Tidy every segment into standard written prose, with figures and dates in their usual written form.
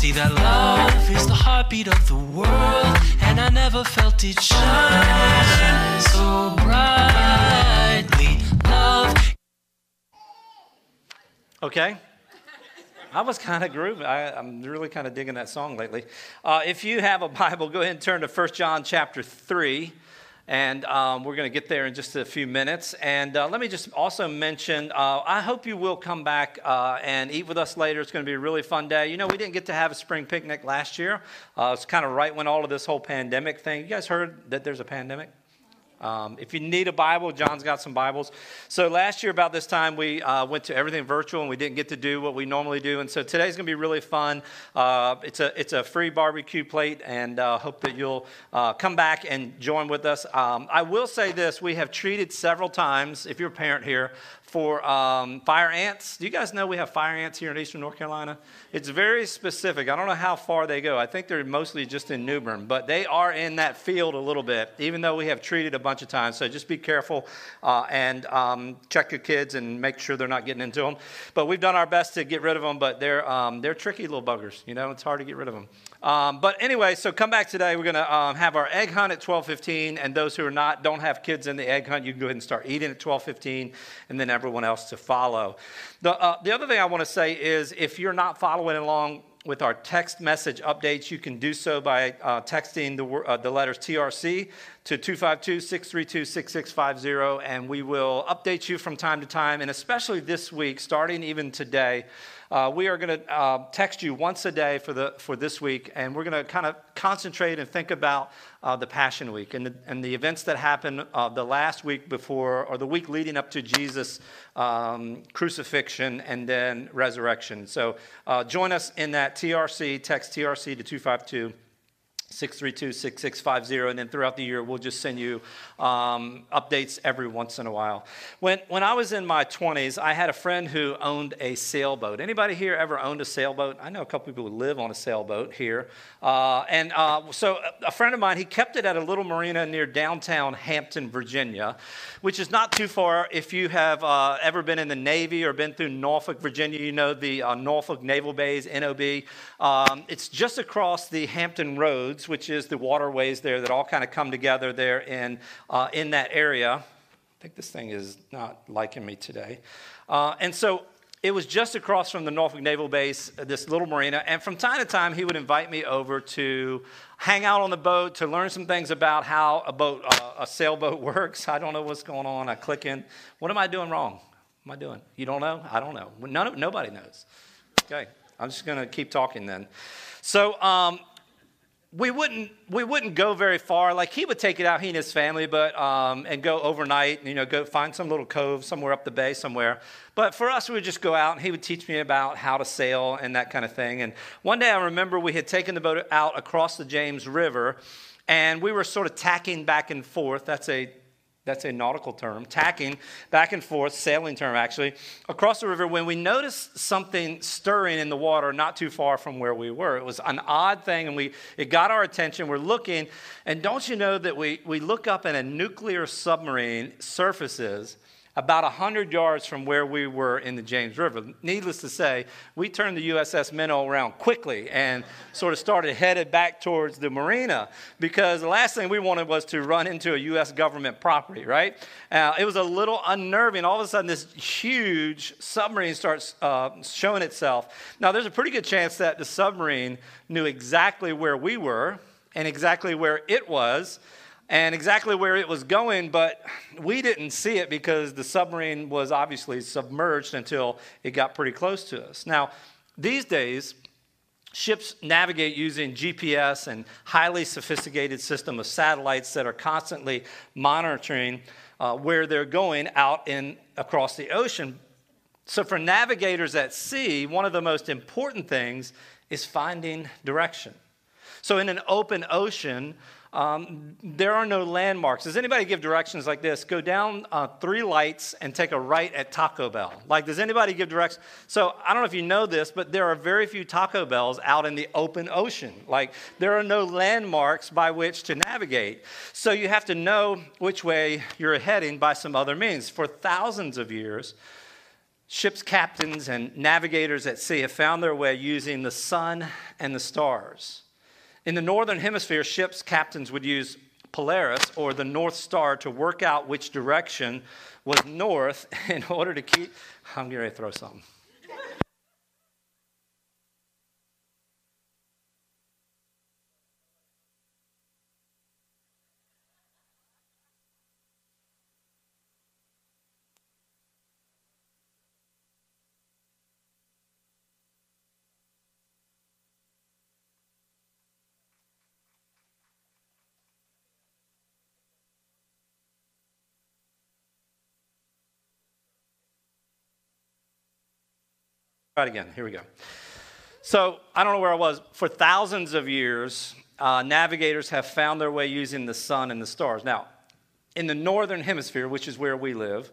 See that love is the heartbeat of the world, and I never felt it shine so brightly. Love. Okay. I was kind of grooving. I'm really kind of digging that song lately. If you have a Bible, go ahead and turn to 1 John chapter 3. And we're going to get there in just a few minutes. And let me just also mention, I hope you will come back and eat with us later. It's going to be a really fun day. You know, we didn't get to have a spring picnic last year. It's kind of right when all of this whole pandemic thing. You guys heard that there's a pandemic? If you need a Bible, John's got some Bibles. So last year about this time, we went to everything virtual, and we didn't get to do what we normally do. And so today's going to be really fun. It's a free barbecue plate, and hope that you'll come back and join with us. I will say this. We have treated several times, if you're a parent here, for fire ants. Do you guys know we have fire ants here in eastern North Carolina? It's very specific. I don't know how far they go. I think they're mostly just in New Bern, but they are in that field a little bit, even though we have treated a bunch of times. So just be careful and check your kids and make sure they're not getting into them. But we've done our best to get rid of them, but they're tricky little buggers. You know, it's hard to get rid of them. But anyway, so come back today. We're going to have our egg hunt at 12:15, and those who don't have kids in the egg hunt, you can go ahead and start eating at 12:15, and then everyone else to follow. The other thing I want to say is, if you're not following along with our text message updates, you can do so by texting the letters TRC to 252-632-6650, and we will update you from time to time, and especially this week, starting even today. We are going to text you once a day for this week, and we're going to kind of concentrate and think about the Passion Week and the events that happened the last week before, or the week leading up to Jesus' crucifixion and then resurrection. So join us in that TRC. Text TRC to 252-632-6650, and then throughout the year, we'll just send you updates every once in a while. When I was in my 20s, I had a friend who owned a sailboat. Anybody here ever owned a sailboat? I know a couple people who live on a sailboat here. So a friend of mine, he kept it at a little marina near downtown Hampton, Virginia, which is not too far. If you have ever been in the Navy or been through Norfolk, Virginia, you know the Norfolk Naval Base, NOB. It's just across the Hampton Roads, which is the waterways there that all kind of come together there in that area. I think this thing is not liking me today. And so it was just across from the Norfolk Naval Base, this little marina. And from time to time, he would invite me over to hang out on the boat, to learn some things about how a sailboat works. I don't know what's going on. I click in. What am I doing wrong? What am I doing? You don't know? I don't know. Nobody knows. Okay. I'm just going to keep talking then. So, we wouldn't go very far. Like, he would take it out, he and his family, but and go overnight, go find some little cove somewhere up the bay somewhere. But for us, we would just go out, and he would teach me about how to sail and that kind of thing. And one day I remember we had taken the boat out across the James River, and we were sort of tacking back and forth. That's a nautical term, tacking back and forth, sailing term actually, across the river when we noticed something stirring in the water not too far from where we were. It was an odd thing, and it got our attention. We're looking, and don't you know that we look up and a nuclear submarine surfaces about 100 yards from where we were in the James River. Needless to say, we turned the USS Minnow around quickly and sort of headed back towards the marina, because the last thing we wanted was to run into a U.S. government property, right? It was a little unnerving. All of a sudden, this huge submarine starts showing itself. Now, there's a pretty good chance that the submarine knew exactly where we were and exactly where it was, and exactly where it was going, but we didn't see it because the submarine was obviously submerged until it got pretty close to us. Now, these days, ships navigate using GPS and highly sophisticated system of satellites that are constantly monitoring where they're going out across the ocean. So for navigators at sea, one of the most important things is finding direction. So in an open ocean, there are no landmarks. Does anybody give directions like this? Go down 3 lights and take a right at Taco Bell. Like, does anybody give directions? So I don't know if you know this, but there are very few Taco Bells out in the open ocean. Like, there are no landmarks by which to navigate. So you have to know which way you're heading by some other means. For thousands of years, Ship's captains and navigators at sea have found their way using the sun and the stars. In the northern hemisphere, ship's captains would use Polaris, or the North Star, to work out which direction was north in order to keep... I'm getting ready to throw something. Right again. Here we go. So I don't know where I was. For thousands of years, navigators have found their way using the sun and the stars. Now, in the northern hemisphere, which is where we live,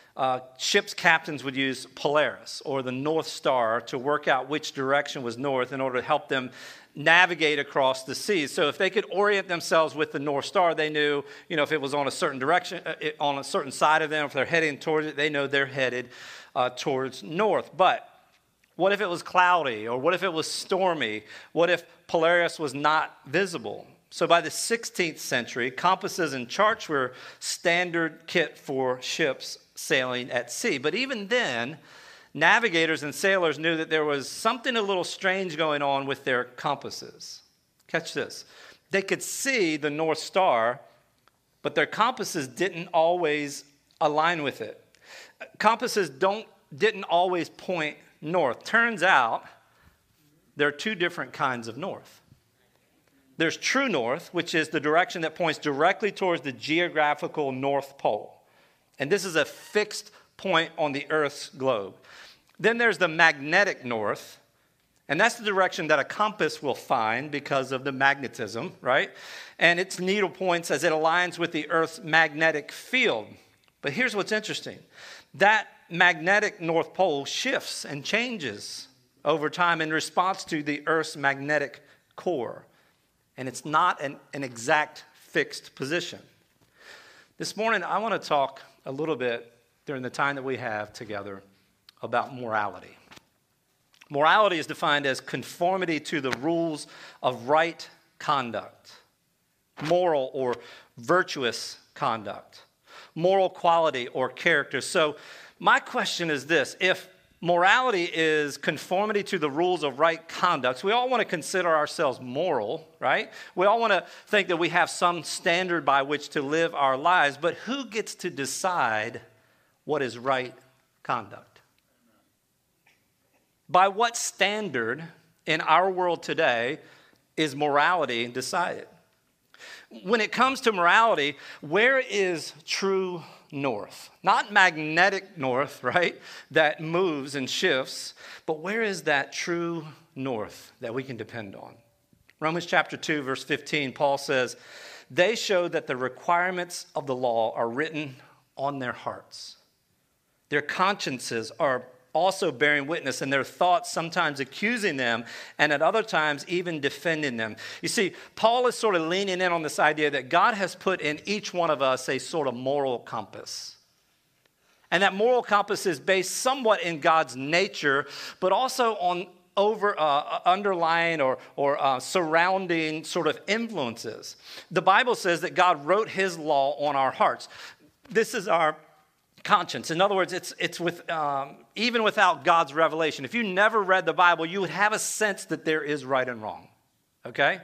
ship's captains would use Polaris, or the North Star, to work out which direction was north in order to help them navigate across the seas. So if they could orient themselves with the North Star, they knew, if it was on a certain direction, on a certain side of them, if they're heading towards it, they know they're headed towards north. But what if it was cloudy, or what if it was stormy? What if Polaris was not visible? So by the 16th century, compasses and charts were standard kit for ships sailing at sea. But even then, navigators and sailors knew that there was something a little strange going on with their compasses. Catch this. They could see the North Star, but their compasses didn't always align with it. Compasses didn't always point north. Turns out there are two different kinds of north. There's true north, which is the direction that points directly towards the geographical North Pole. And this is a fixed point on the Earth's globe. Then there's the magnetic north, and that's the direction that a compass will find because of the magnetism, right? And its needle points as it aligns with the Earth's magnetic field. But here's what's interesting. That magnetic North Pole shifts and changes over time in response to the Earth's magnetic core. And it's not an exact fixed position. This morning, I want to talk a little bit during the time that we have together about morality. Morality is defined as conformity to the rules of right conduct, moral or virtuous conduct, moral quality or character. So my question is this: if morality is conformity to the rules of right conduct, we all want to consider ourselves moral, right? We all want to think that we have some standard by which to live our lives, but who gets to decide what is right conduct? By what standard in our world today is morality decided? When it comes to morality, where is true north? Not magnetic north, right, that moves and shifts, but where is that true north that we can depend on? Romans chapter 2, verse 15, Paul says, "They show that the requirements of the law are written on their hearts. Their consciences are also bearing witness, and their thoughts sometimes accusing them, and at other times even defending them." You see, Paul is sort of leaning in on this idea that God has put in each one of us a sort of moral compass. And that moral compass is based somewhat in God's nature, but also on underlying or surrounding sort of influences. The Bible says that God wrote his law on our hearts. This is our conscience. In other words, it's with even without God's revelation. If you never read the Bible, you would have a sense that there is right and wrong. Okay?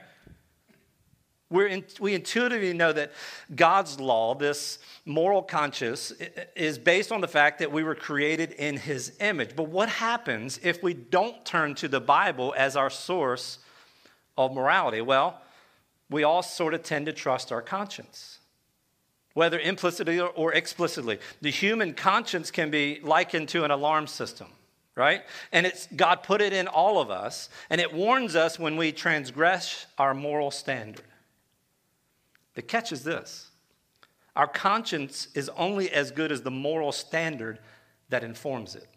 We intuitively know that God's law, this moral conscience, is based on the fact that we were created in his image. But what happens if we don't turn to the Bible as our source of morality? Well, we all sort of tend to trust our conscience, whether implicitly or explicitly. The human conscience can be likened to an alarm system, right? And God put it in all of us, and it warns us when we transgress our moral standard. The catch is this: our conscience is only as good as the moral standard that informs it.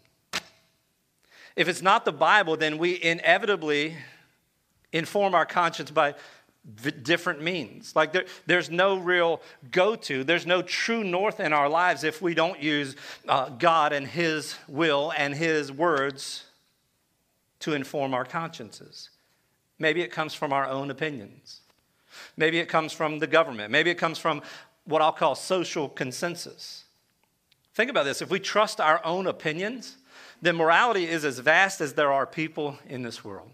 If it's not the Bible, then we inevitably inform our conscience by different means. Like there's no real go-to. There's no true north in our lives if we don't use God and his will and his words to inform our consciences. Maybe it comes from our own opinions. Maybe it comes from the government. Maybe it comes from what I'll call social consensus. Think about this. If we trust our own opinions, then morality is as vast as there are people in this world.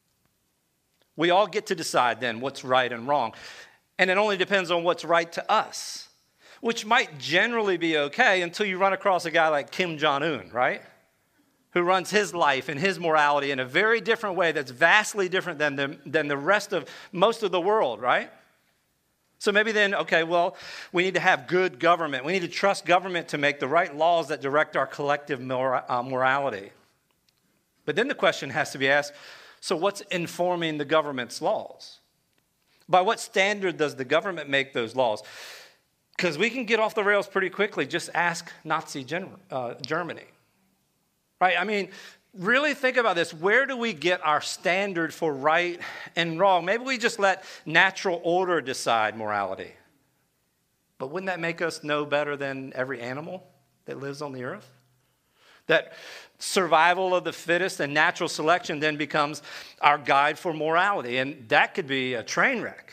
We all get to decide then what's right and wrong. And it only depends on what's right to us, which might generally be okay until you run across a guy like Kim Jong-un, right? Who runs his life and his morality in a very different way that's vastly different than the rest of most of the world, right? So maybe then, okay, well, we need to have good government. We need to trust government to make the right laws that direct our collective morality. But then the question has to be asked, so what's informing the government's laws? By what standard does the government make those laws? Because we can get off the rails pretty quickly. Just ask Nazi Germany. Right? I mean, really think about this. Where do we get our standard for right and wrong? Maybe we just let natural order decide morality. But wouldn't that make us no better than every animal that lives on the earth? That survival of the fittest and natural selection then becomes our guide for morality. And that could be a train wreck.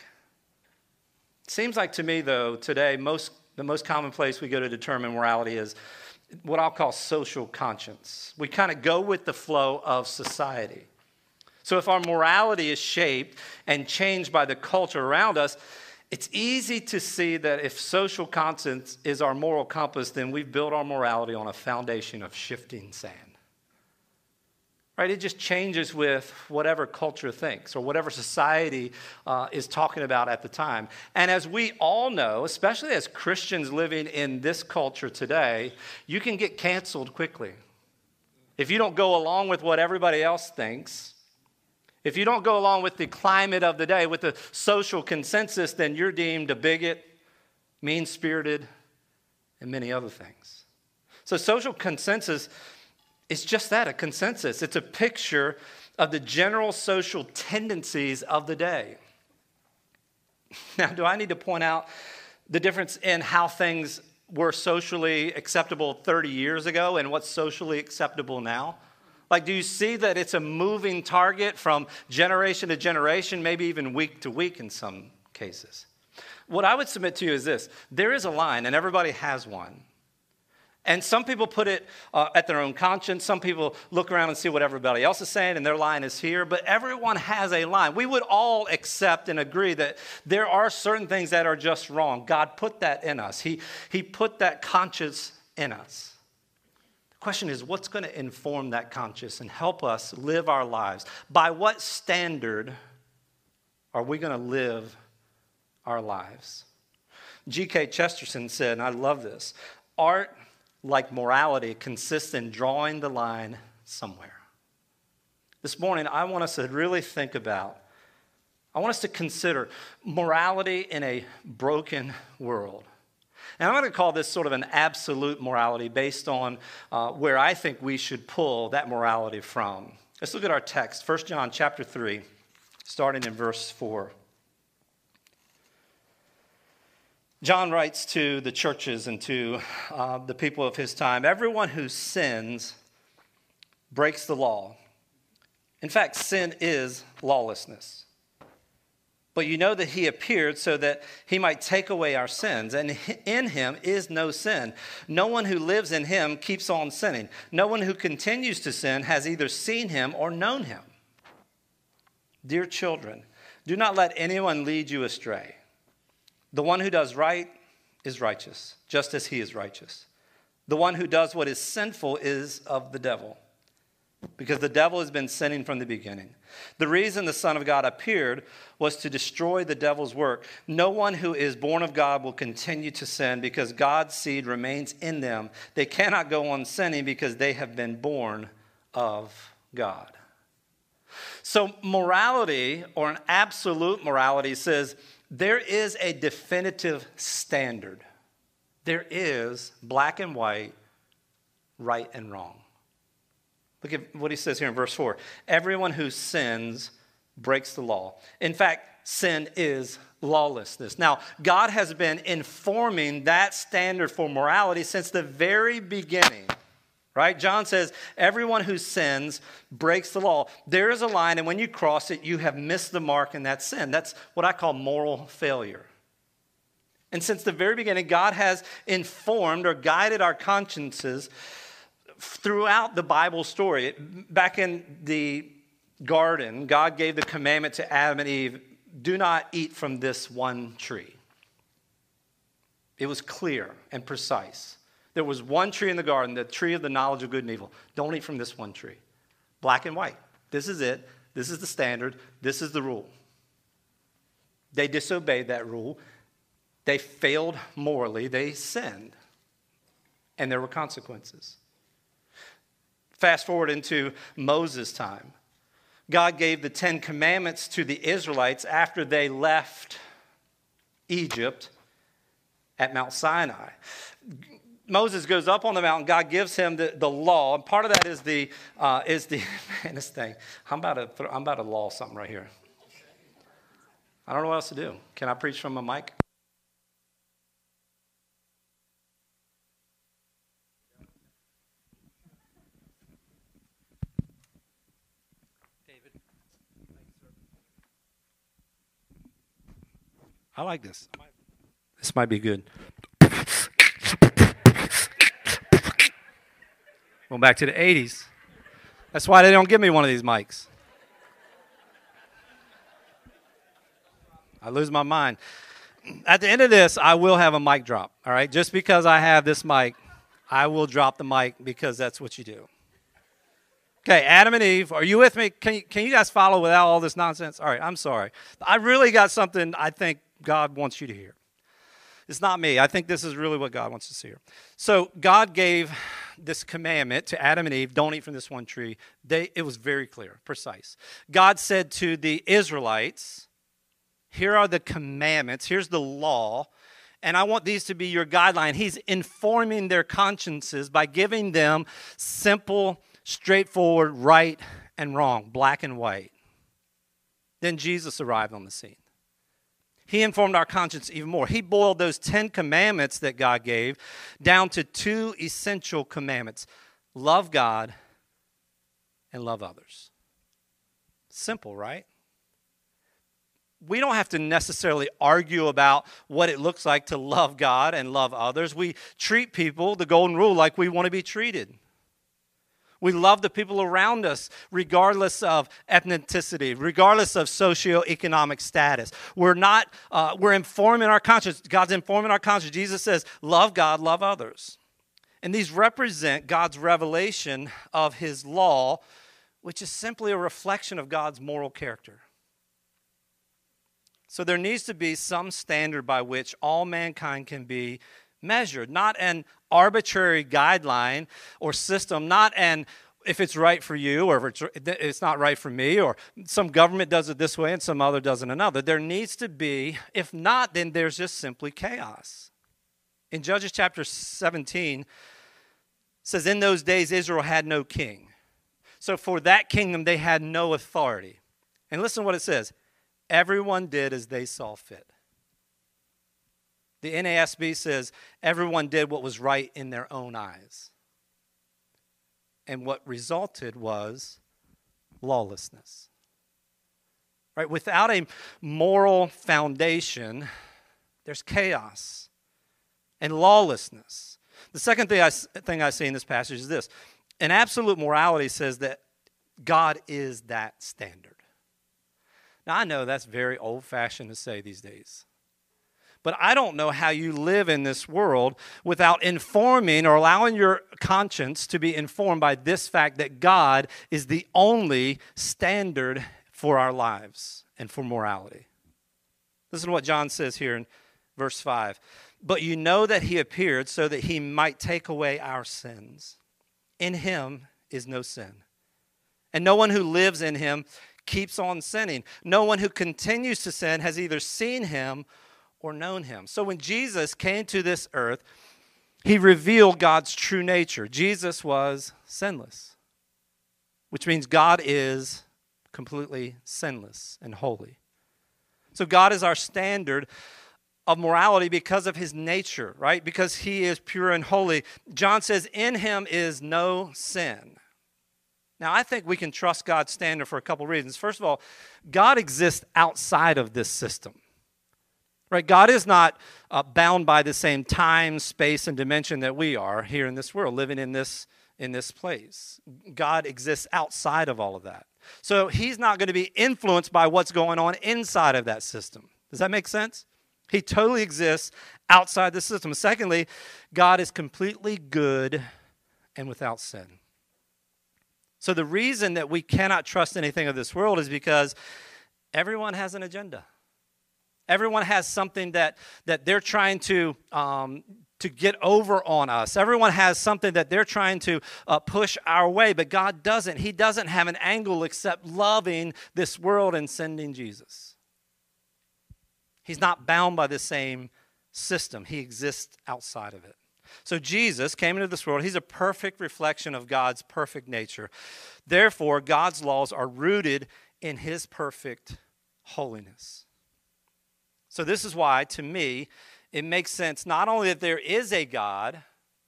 It seems like to me, though, today, the most common place we go to determine morality is what I'll call social conscience. We kind of go with the flow of society. So if our morality is shaped and changed by the culture around us, it's easy to see that if social conscience is our moral compass, then we've built our morality on a foundation of shifting sand. Right? It just changes with whatever culture thinks or whatever society is talking about at the time. And as we all know, especially as Christians living in this culture today, you can get canceled quickly. If you don't go along with what everybody else thinks, if you don't go along with the climate of the day, with the social consensus, then you're deemed a bigot, mean-spirited, and many other things. So social consensus is just that, a consensus. It's a picture of the general social tendencies of the day. Now, do I need to point out the difference in how things were socially acceptable 30 years ago and what's socially acceptable now? Like, do you see that it's a moving target from generation to generation, maybe even week to week in some cases? What I would submit to you is this. There is a line, and everybody has one. And some people put it at their own conscience. Some people look around and see what everybody else is saying, and their line is here. But everyone has a line. We would all accept and agree that there are certain things that are just wrong. God put that in us. He put that conscience in us. The question is, what's going to inform that conscience and help us live our lives? By what standard are we going to live our lives? G.K. Chesterton said, and I love this, art, like morality, consists in drawing the line somewhere. This morning, I want us to really think about, I want us to consider morality in a broken world. And I'm going to call this sort of an absolute morality based on where I think we should pull that morality from. Let's look at our text, 1 John chapter 3, starting in verse 4. John writes to the churches and to the people of his time, everyone who sins breaks the law. In fact, sin is lawlessness. But you know that he appeared so that he might take away our sins, and in him is no sin. No one who lives in him keeps on sinning. No one who continues to sin has either seen him or known him. Dear children, do not let anyone lead you astray. The one who does right is righteous, just as he is righteous. The one who does what is sinful is of the devil, because the devil has been sinning from the beginning. The reason the Son of God appeared was to destroy the devil's work. No one who is born of God will continue to sin because God's seed remains in them. They cannot go on sinning because they have been born of God. So morality, or an absolute morality, says there is a definitive standard. There is black and white, right and wrong. Look at what he says here in verse 4. Everyone who sins breaks the law. In fact, sin is lawlessness. Now, God has been informing that standard for morality since the very beginning. Right? John says, everyone who sins breaks the law. There is a line, and when you cross it, you have missed the mark in that sin. That's what I call moral failure. And since the very beginning, God has informed or guided our consciences throughout the Bible story. Back in the garden, God gave the commandment to Adam and Eve, do not eat from this one tree. It was clear and precise. There was one tree in the garden, the tree of the knowledge of good and evil. Don't eat from this one tree. Black and white. This is it. This is the standard. This is the rule. They disobeyed that rule. They failed morally. They sinned. And there were consequences. Fast forward into Moses' time. God gave the 10 Commandments to the Israelites after they left Egypt at Mount Sinai. Moses goes up on the mountain. God gives him the law, and part of that is the man, this thing. I'm about to law something right here. I don't know what else to do. Can I preach from a mic? David, I like this. This might be good. Going back to the 80s. That's why they don't give me one of these mics. I lose my mind. At the end of this, I will have a mic drop, all right? Just because I have this mic, I will drop the mic because that's what you do. Okay, Adam and Eve, are you with me? Can you guys follow without all this nonsense? All right, I'm sorry. I really got something I think God wants you to hear. It's not me. I think this is really what God wants us to hear. So God gave this commandment to Adam and Eve, don't eat from this one tree. It was very clear, precise. God said to the Israelites, here are the commandments, here's the law, and I want these to be your guideline. He's informing their consciences by giving them simple, straightforward, right and wrong, black and white. Then Jesus arrived on the scene. He informed our conscience even more. He boiled those 10 commandments that God gave down to 2 essential commandments. Love God and love others. Simple, right? We don't have to necessarily argue about what it looks like to love God and love others. We treat people, the golden rule, like we want to be treated. We love the people around us regardless of ethnicity, regardless of socioeconomic status. We're informing our conscience. God's informing our conscience. Jesus says, love God, love others. And these represent God's revelation of his law, which is simply a reflection of God's moral character. So there needs to be some standard by which all mankind can be measured, not an arbitrary guideline or system, not an if it's right for you or if it's not right for me, or some government does it this way and some other does it another. There needs to be, if not, then there's just simply chaos. In Judges chapter 17, it says, in those days Israel had no king. So for that kingdom they had no authority. And listen to what it says. Everyone did as they saw fit. The NASB says everyone did what was right in their own eyes. And what resulted was lawlessness. Right? Without a moral foundation, there's chaos and lawlessness. The second thing I see in this passage is this. An absolute morality says that God is that standard. Now, I know that's very old-fashioned to say these days. But I don't know how you live in this world without informing or allowing your conscience to be informed by this fact that God is the only standard for our lives and for morality. Listen to what John says here in verse 5. But you know that he appeared so that he might take away our sins. In him is no sin. And no one who lives in him keeps on sinning. No one who continues to sin has either seen him or known him. So when Jesus came to this earth, he revealed God's true nature. Jesus was sinless, which means God is completely sinless and holy. So God is our standard of morality because of his nature, right? Because he is pure and holy. John says, in him is no sin. Now, I think we can trust God's standard for a couple reasons. First of all, God exists outside of this system, right? God is not bound by the same time, space, and dimension that we are here in this world, living in this place. God exists outside of all of that. So he's not going to be influenced by what's going on inside of that system. Does that make sense? He totally exists outside the system. Secondly, God is completely good and without sin. So the reason that we cannot trust anything of this world is because everyone has an agenda. Everyone has something that they're trying to get over on us. Everyone has something that they're trying to push our way, but God doesn't. He doesn't have an angle except loving this world and sending Jesus. He's not bound by the same system. He exists outside of it. So Jesus came into this world. He's a perfect reflection of God's perfect nature. Therefore, God's laws are rooted in his perfect holiness. So this is why, to me, it makes sense not only that there is a God,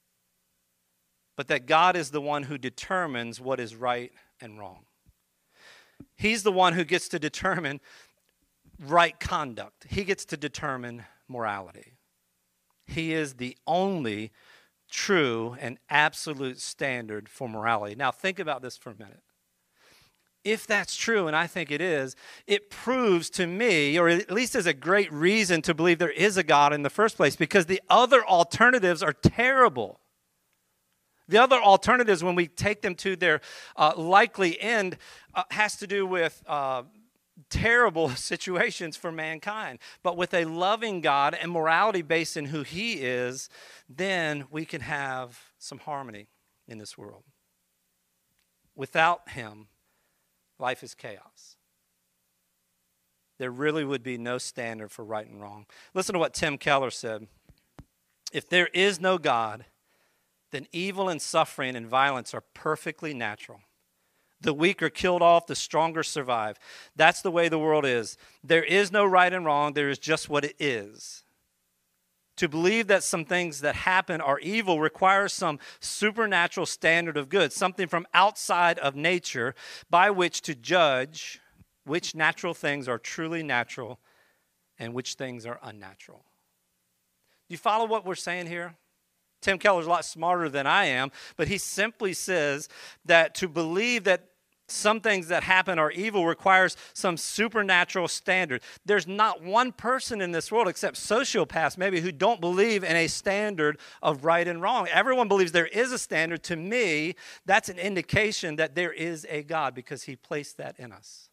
but that God is the one who determines what is right and wrong. He's the one who gets to determine right conduct. He gets to determine morality. He is the only true and absolute standard for morality. Now, think about this for a minute. If that's true, and I think it is, it proves to me, or at least is a great reason to believe there is a God in the first place, because the other alternatives are terrible. The other alternatives, when we take them to their likely end, has to do with terrible situations for mankind. But with a loving God and morality based in who he is, then we can have some harmony in this world. Without him, life is chaos. There really would be no standard for right and wrong. Listen to what Tim Keller said. If there is no God, then evil and suffering and violence are perfectly natural. The weak are killed off, the stronger survive. That's the way the world is. There is no right and wrong. There is just what it is. To believe that some things that happen are evil requires some supernatural standard of good, something from outside of nature by which to judge which natural things are truly natural and which things are unnatural. Do you follow what we're saying here? Tim Keller's a lot smarter than I am, but he simply says that to believe that some things that happen are evil requires some supernatural standard. There's not one person in this world except sociopaths maybe who don't believe in a standard of right and wrong. Everyone believes there is a standard. To me, that's an indication that there is a God because he placed that in us.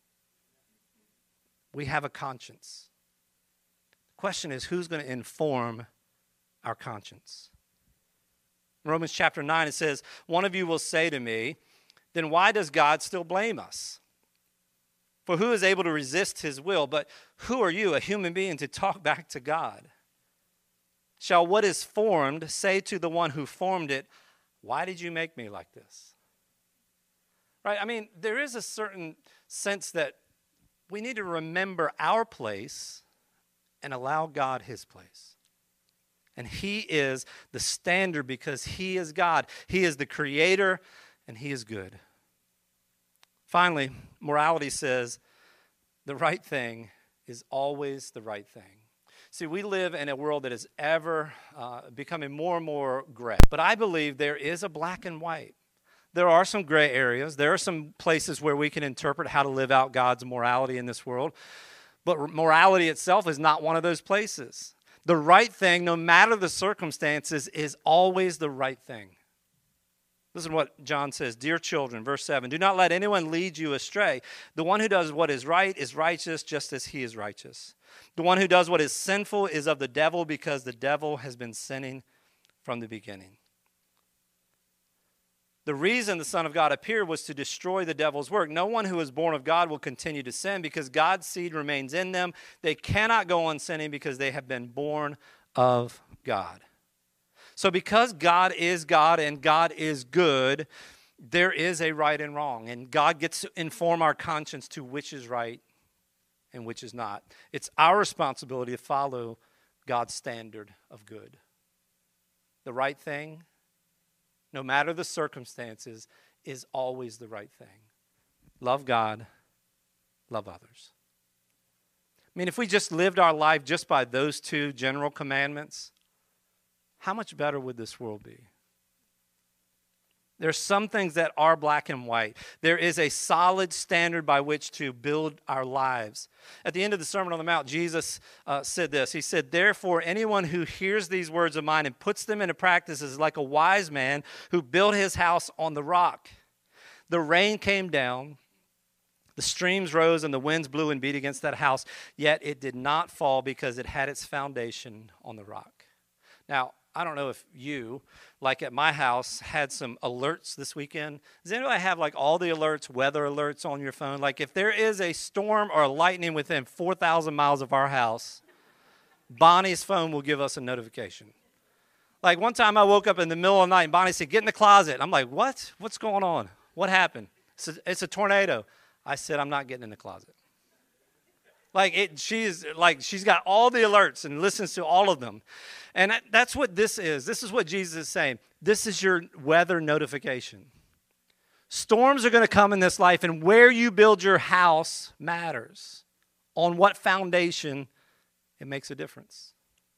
We have a conscience. The question is, who's going to inform our conscience? Romans chapter 9, it says, one of you will say to me, then why does God still blame us? For who is able to resist his will? But who are you, a human being, to talk back to God? Shall what is formed say to the one who formed it, why did you make me like this? Right? I mean, there is a certain sense that we need to remember our place and allow God his place. And he is the standard because he is God. He is the creator and he is good. Finally, morality says the right thing is always the right thing. See, we live in a world that is ever becoming more and more gray. But I believe there is a black and white. There are some gray areas. There are some places where we can interpret how to live out God's morality in this world. But morality itself is not one of those places. The right thing, no matter the circumstances, is always the right thing. Listen to what John says. Dear children, verse 7, do not let anyone lead you astray. The one who does what is right is righteous just as he is righteous. The one who does what is sinful is of the devil because the devil has been sinning from the beginning. The reason the Son of God appeared was to destroy the devil's work. No one who is born of God will continue to sin because God's seed remains in them. They cannot go on sinning because they have been born of God. So because God is God and God is good, there is a right and wrong. And God gets to inform our conscience to which is right and which is not. It's our responsibility to follow God's standard of good. The right thing, no matter the circumstances, is always the right thing. Love God, love others. I mean, if we just lived our life just by those two general commandments, how much better would this world be? There's some things that are black and white. There is a solid standard by which to build our lives. At the end of the Sermon on the Mount, Jesus said this. He said, "Therefore, anyone who hears these words of mine and puts them into practice is like a wise man who built his house on the rock. The rain came down, the streams rose, and the winds blew and beat against that house, yet it did not fall because it had its foundation on the rock." Now, I don't know if you, like at my house, had some alerts this weekend. Does anybody have like all the alerts, weather alerts on your phone? Like if there is a storm or a lightning within 4,000 miles of our house, Bonnie's phone will give us a notification. Like one time I woke up in the middle of the night and Bonnie said, "Get in the closet." I'm like, "What? What's going on? What happened?" It's a tornado. I said, "I'm not getting in the closet." She's got all the alerts and listens to all of them. And that's what this is. This is what Jesus is saying. This is your weather notification. Storms are going to come in this life, and where you build your house matters. On what foundation, it makes a difference.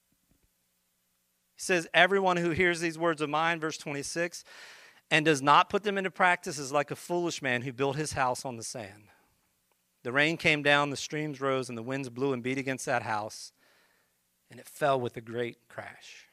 He says, "Everyone who hears these words of mine," verse 26, "and does not put them into practice is like a foolish man who built his house on the sand. The rain came down, the streams rose, and the winds blew and beat against that house, and it fell with a great crash."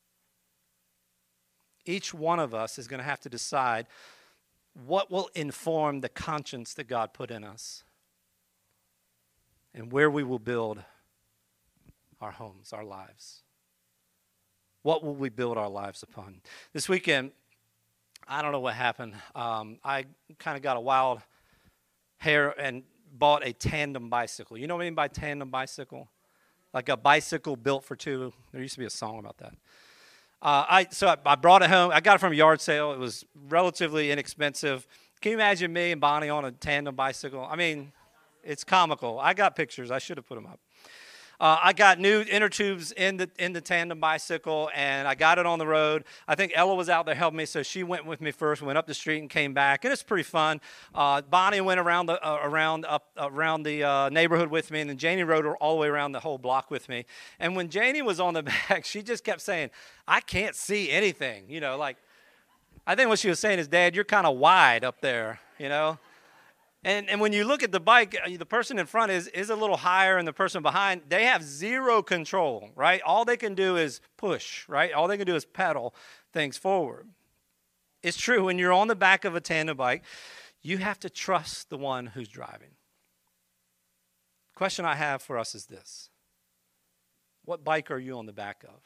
Each one of us is going to have to decide what will inform the conscience that God put in us and where we will build our homes, our lives. What will we build our lives upon? This weekend, I don't know what happened. I kind of got a wild hair and bought a tandem bicycle. You know what I mean by tandem bicycle? Like a bicycle built for two. There used to be a song about that. I brought it home. I got it from a yard sale. It was relatively inexpensive. Can you imagine me and Bonnie on a tandem bicycle? I mean, it's comical. I got pictures. I should have put them up. I got new inner tubes in the tandem bicycle, and I got it on the road. I think Ella was out there helping me, so she went with me first, went up the street and came back, and it's pretty fun. Bonnie went around the neighborhood with me, and then Janie rode all the way around the whole block with me. And when Janie was on the back, she just kept saying, "I can't see anything." You know, like, I think what she was saying is, "Dad, you're kind of wide up there," you know. And when you look at the bike, the person in front is a little higher, and the person behind, they have zero control, right? All they can do is push, right? All they can do is pedal things forward. It's true, when you're on the back of a tandem bike, you have to trust the one who's driving. The question I have for us is this: what bike are you on the back of?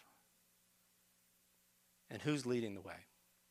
And who's leading the way?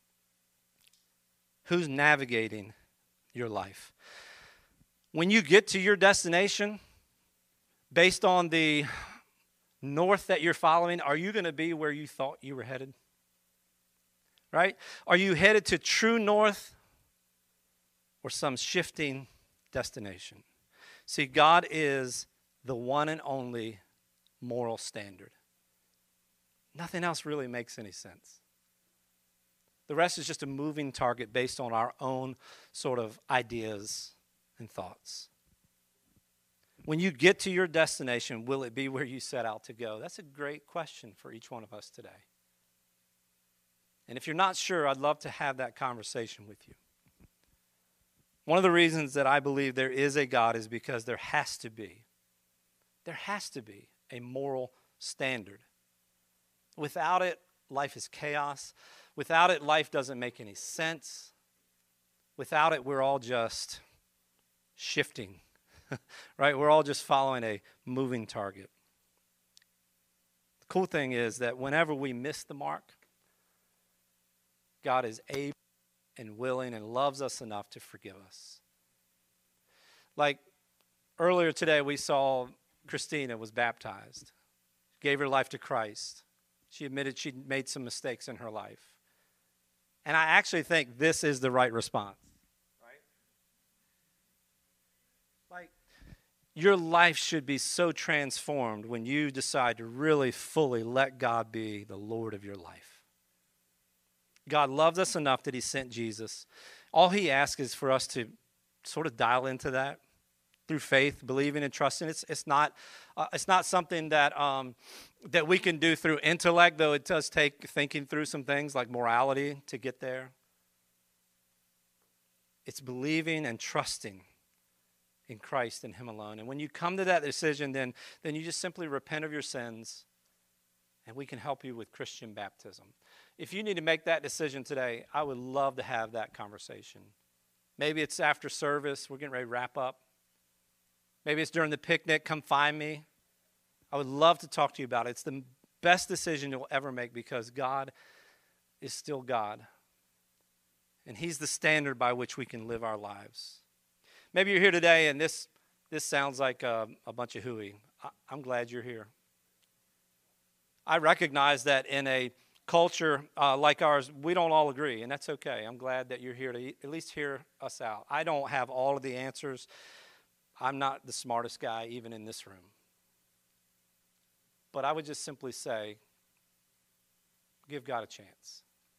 Who's navigating your life? When you get to your destination, based on the north that you're following, are you going to be where you thought you were headed? Right? Are you headed to true north or some shifting destination? See, God is the one and only moral standard. Nothing else really makes any sense. The rest is just a moving target based on our own sort of ideas and thoughts. When you get to your destination, will it be where you set out to go? That's a great question for each one of us today. And if you're not sure, I'd love to have that conversation with you. One of the reasons that I believe there is a God is because there has to be a moral standard. Without it, life is chaos. Without it, life doesn't make any sense. Without it, we're all just shifting, right? We're all just following a moving target. The cool thing is that whenever we miss the mark, God is able and willing and loves us enough to forgive us. Like earlier today, we saw Christina was baptized, gave her life to Christ. She admitted she'd made some mistakes in her life. And I actually think this is the right response. Your life should be so transformed when you decide to really fully let God be the Lord of your life. God loved us enough that he sent Jesus. All he asks is for us to sort of dial into that through faith, believing and trusting. It's not something that that we can do through intellect, though it does take thinking through some things like morality to get there. It's believing and trusting in Christ and him alone. And when you come to that decision, then you just simply repent of your sins, and we can help you with Christian baptism. If you need to make that decision today, I would love to have that conversation. Maybe it's after service. We're getting ready to wrap up. Maybe it's during the picnic. Come find me. I would love to talk to you about it. It's the best decision you'll ever make because God is still God. And he's the standard by which we can live our lives. Maybe you're here today and this sounds like a bunch of hooey. I'm glad you're here. I recognize that in a culture like ours, we don't all agree, and that's okay. I'm glad that you're here to at least hear us out. I don't have all of the answers. I'm not the smartest guy even in this room. But I would just simply say, give God a chance.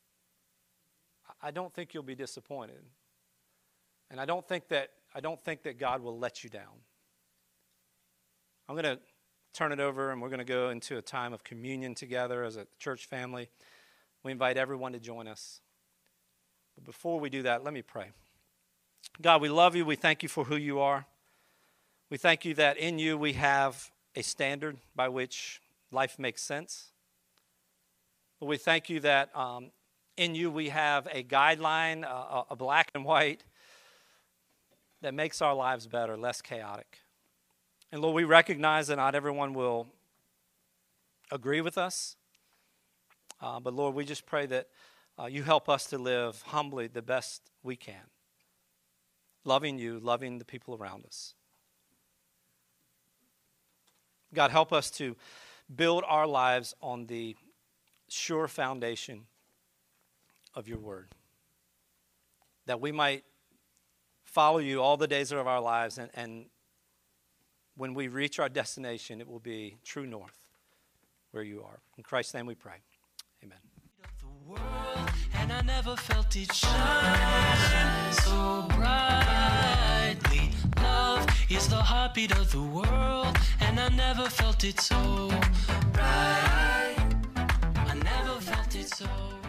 I don't think you'll be disappointed. And I don't think that God will let you down. I'm going to turn it over, and we're going to go into a time of communion together as a church family. We invite everyone to join us. But before we do that, let me pray. God, we love you. We thank you for who you are. We thank you that in you we have a standard by which life makes sense. But we thank you that in you we have a guideline, a black and white, that makes our lives better, less chaotic. And Lord, we recognize that not everyone will agree with us. But Lord, we just pray that you help us to live humbly the best we can. Loving you, loving the people around us. God, help us to build our lives on the sure foundation of your word. That we might follow you all the days of our lives, and when we reach our destination, it will be true north where you are. In Christ's name we pray. Amen. The world, and I never felt it shine so brightly. Love is the heartbeat of the world, and I never felt it so bright. I never felt it so